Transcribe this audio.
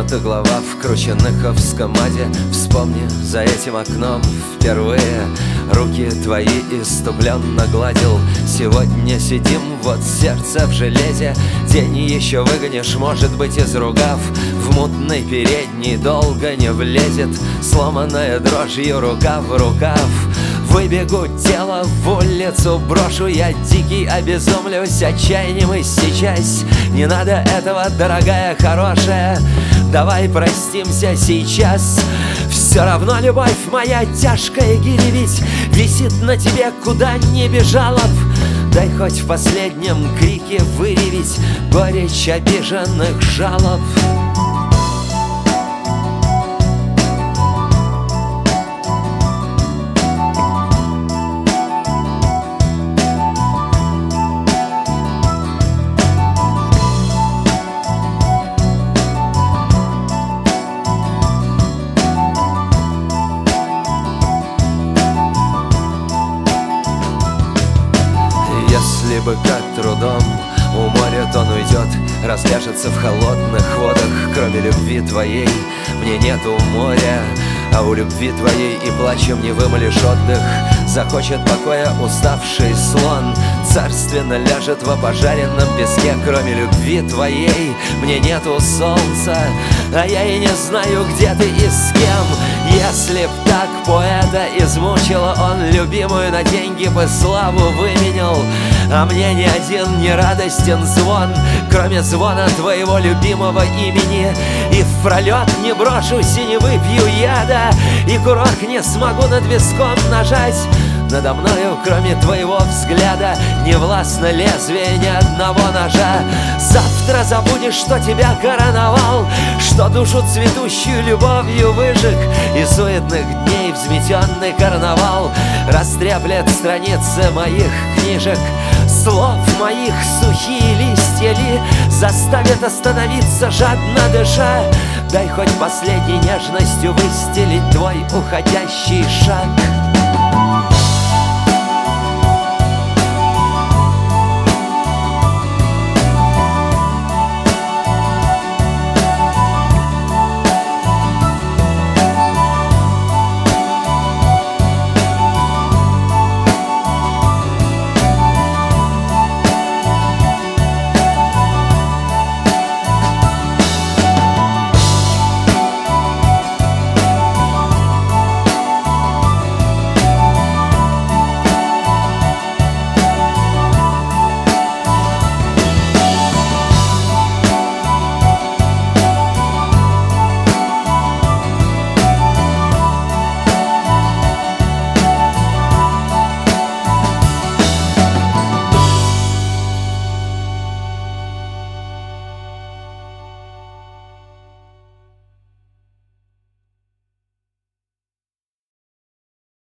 будто глава в крученыховском аде. Вспомни, за этим окном впервые руки твои иступленно гладил. Сегодня сидим, вот сердце в железе. День еще выгонишь, может быть, из ругав. В мутный передний долго не влезет, сломанная дрожью рука в рукав. Выбегу, тело в улицу брошу, я дикий обезумлюсь отчаянием и сейчас. Не надо этого, дорогая, хорошая, давай простимся сейчас. Все равно любовь моя тяжкая гири ведь висит на тебе, куда не бежала б. Дай хоть в последнем крике выревить горечь обиженных жалоб. Если бы как трудом уморит, он уйдет, разляжется в холодных водах. Кроме любви твоей мне нету моря, а у любви твоей и плачем не вымолишь отдых. Захочет покоя уставший слон, царственно ляжет в опожаренном песке. Кроме любви твоей мне нету солнца, а я и не знаю, где ты и с кем. Если б так поэта измучила, он любимую на деньги бы славу выменял. А мне ни один не радостен звон, кроме звона твоего любимого имени. И в пролет не брошусь и не выпью яда, и курок не смогу над виском нажать. Надо мною, кроме твоего взгляда, не властно лезвие ни одного ножа. Завтра забудешь, что тебя короновал, что душу цветущую любовью выжег, и суетных дней взметенный карнавал растреплет страницы моих книжек. Слов моих сухие листья ли заставят остановиться, жадно дыша? Дай хоть последней нежностью выстелить твой уходящий шаг.